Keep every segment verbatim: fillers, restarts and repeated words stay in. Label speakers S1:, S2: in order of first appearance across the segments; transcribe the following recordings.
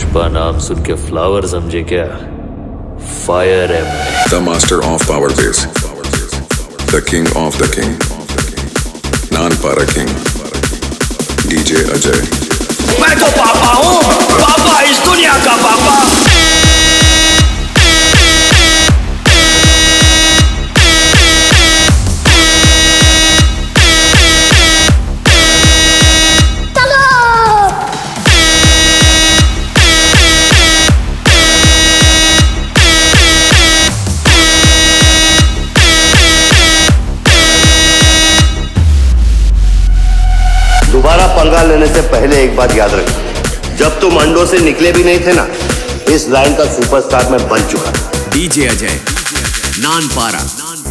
S1: पुष्पा नाम सुन के फ्लावर समझे क्या? फायर है मैं।
S2: The master of power base, the king of the king, Nanpara king, DJ Ajay.
S3: मैं तो पापा हूँ, पापा इस दुनिया का पापा।
S4: दोबारा पंगा लेने से पहले एक बात याद रखना, जब तुम अंडों से निकले भी नहीं थे ना, इस लाइन का सुपरस्टार मैं बन चुका।
S5: डीजे अजय, नानपारा।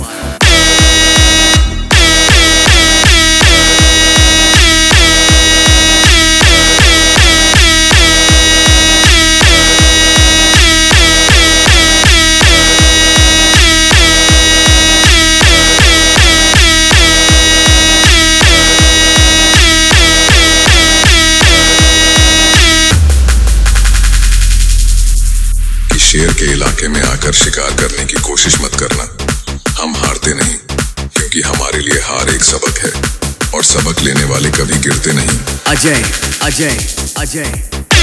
S2: शेर के इलाके में आकर शिकार करने की कोशिश मत करना। हम हारते नहीं, क्योंकि हमारे लिए हार एक सबक है, और सबक लेने वाले कभी गिरते नहीं।
S5: अजय, अजय, अजय।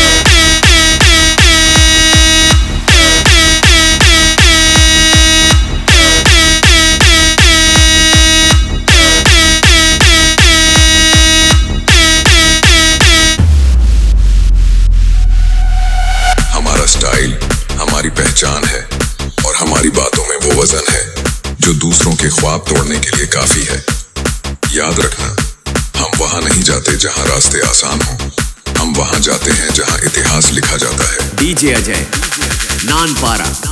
S2: हमारा स्टाइल हमारी पहचान है, और हमारी बातों में वो वजन है जो दूसरों के ख्वाब तोड़ने के लिए काफी है। याद रखना, हम वहां नहीं जाते जहां रास्ते आसान हो, हम वहां जाते हैं जहां इतिहास लिखा जाता है।
S5: डीजे अजय, नानपारा।